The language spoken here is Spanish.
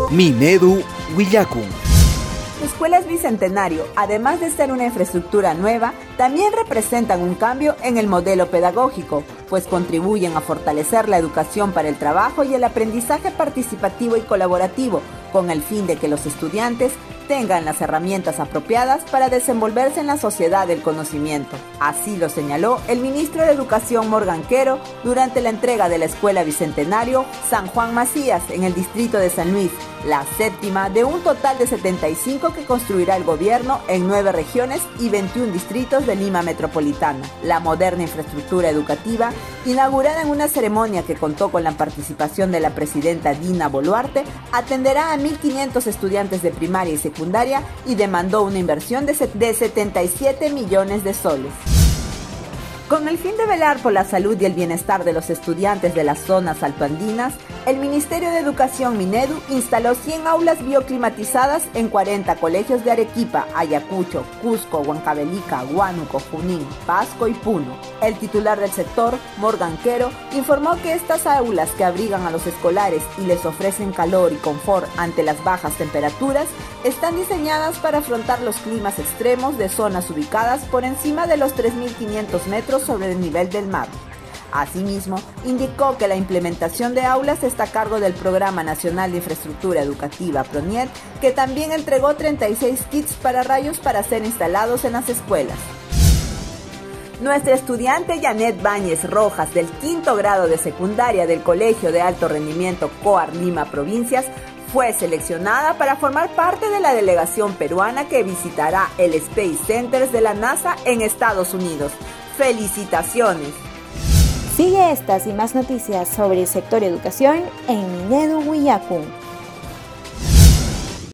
Minedu Huillacún. Escuelas Bicentenario, además de ser una infraestructura nueva, también representan un cambio en el modelo pedagógico, pues contribuyen a fortalecer la educación para el trabajo y el aprendizaje participativo y colaborativo, con el fin de que los estudiantes tengan las herramientas apropiadas para desenvolverse en la sociedad del conocimiento. Así lo señaló el ministro de Educación Morgan Quero durante la entrega de la Escuela Bicentenario San Juan Macías en el distrito de San Luis, la séptima de un total de 75 que construirá el gobierno en 9 regiones y 21 distritos de Lima Metropolitana. La moderna infraestructura educativa, inaugurada en una ceremonia que contó con la participación de la presidenta Dina Boluarte, atenderá a 1.500 estudiantes de primaria y secundaria y demandó una inversión de 77 millones de soles. Con el fin de velar por la salud y el bienestar de los estudiantes de las zonas altoandinas, el Ministerio de Educación Minedu instaló 100 aulas bioclimatizadas en 40 colegios de Arequipa, Ayacucho, Cusco, Huancavelica, Huánuco, Junín, Pasco y Puno. El titular del sector, Morgan Quero, informó que estas aulas que abrigan a los escolares y les ofrecen calor y confort ante las bajas temperaturas, están diseñadas para afrontar los climas extremos de zonas ubicadas por encima de los 3.500 metros sobre el nivel del mar. Asimismo, indicó que la implementación de aulas está a cargo del Programa Nacional de Infraestructura Educativa PRONIET, que también entregó 36 kits para rayos para ser instalados en las escuelas. Nuestra estudiante Janet Báñez Rojas, del 5º grado de secundaria del Colegio de Alto Rendimiento COAR Lima Provincias, fue seleccionada para formar parte de la delegación peruana que visitará el Space Center de la NASA en Estados Unidos. ¡Felicitaciones! Sigue estas y más noticias sobre el sector educación en Minedu Huillacún.